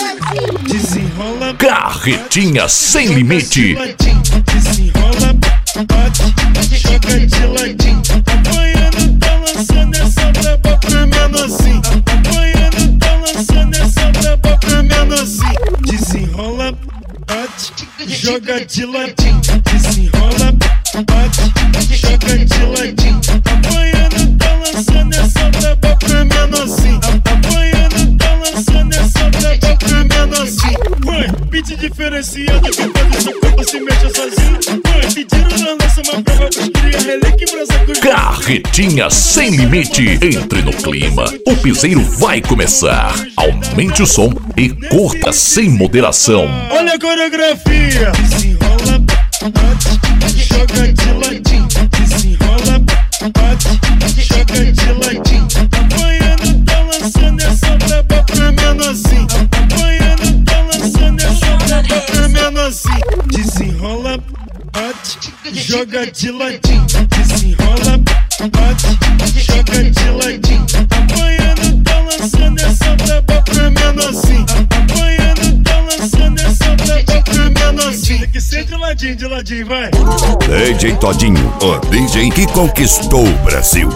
desenrola, Carretinha sem limite. desenrola, bate, joga de ladinho. Apanhando, tá lançando essa braba pra menorzinho. Apanhando, tá lançando essa braba pra menorzinho. Desenrola, bate, joga de ladinho. Desenrola, bate, joga de ladinho. Apanhando, tá lançando essa braba pra menorzinho. Apanhando, tá lançando essa braba pra menorzinho. Beat diferenciado que faz seu corpo se mexe sozinho. Pediram na lança uma prova pra cria relé que brasa com Carretinha sem limite. Entre no clima, o piseiro vai começar. Aumente o som e curta sem moderação. Olha a coreografia. Desenrola, bate, joga de ladinho. Desenrola, bate, joga de ladinho. Apanhando, tá lançando essa braba pra menorzinho. Apanhando, tá lançando essa braba pra menorzinho. Desenrola, bate, joga de ladinho. Desenrola, bate, joga de ladinho. Apanhando, tá lançando essa braba pra menorzinho. Apanhando, tá lançando essa braba pra menorzinho. Tem que ser de ladinho, vai. DJ Todinho, o DJ que conquistou o Brasil.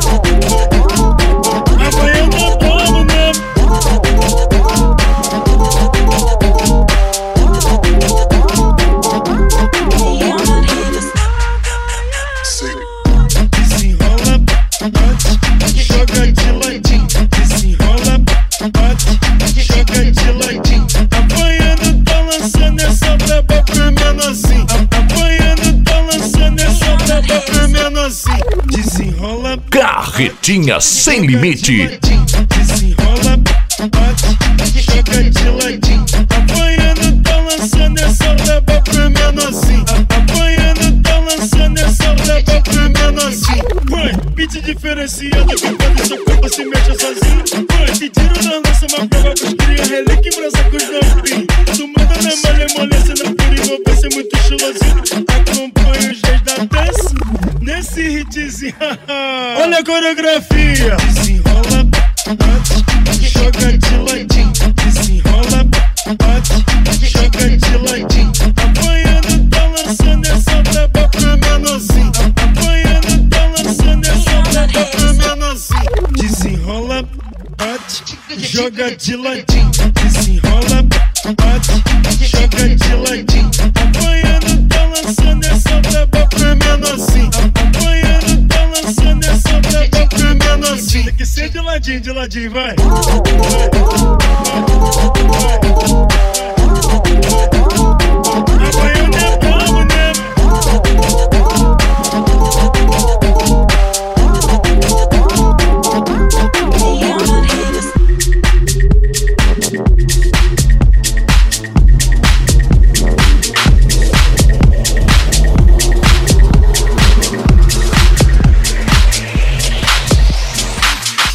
Amanhã eu tomo, né? Desenrola, bate, joga de ladinho. Desenrola, bate, joga de ladinho. Apanhando, tá lançando essa braba pra menorzinho. Apanhando, tá lançando essa braba pra menorzinho. Desenrola, Carretinha sem limite. desenrola, bate, joga de ladinho. Apanhando, tá lançando essa braba pra menorzinho. Apanhando, tá lançando essa braba pra menorzinho. Beat diferenciado que faz seu corpo se mexe sozinho. Pediram na lança uma prova pra cria relé que brasa com os novinhos. Tu manda na malemolência, na pura envolvência, muito estilosinho. Acompanha os reis da dança nesse hitzinho. Olha a coreografia. Desenrola, bate, joga de ladinho. Desenrola, bate, joga de ladinho. Apanhando, tá lançando essa braba pra menorzinho. Apanhando, tá lançando essa braba pra menorzinho. Desenrola, bate, joga de ladinho. Desenrola, bate, joga de ladinho. Apanhando, tá lançando essa braba pra menorzinho. Apanhando, tá lançando essa braba pra menorzinho. Tem que ser de ladinho, vai.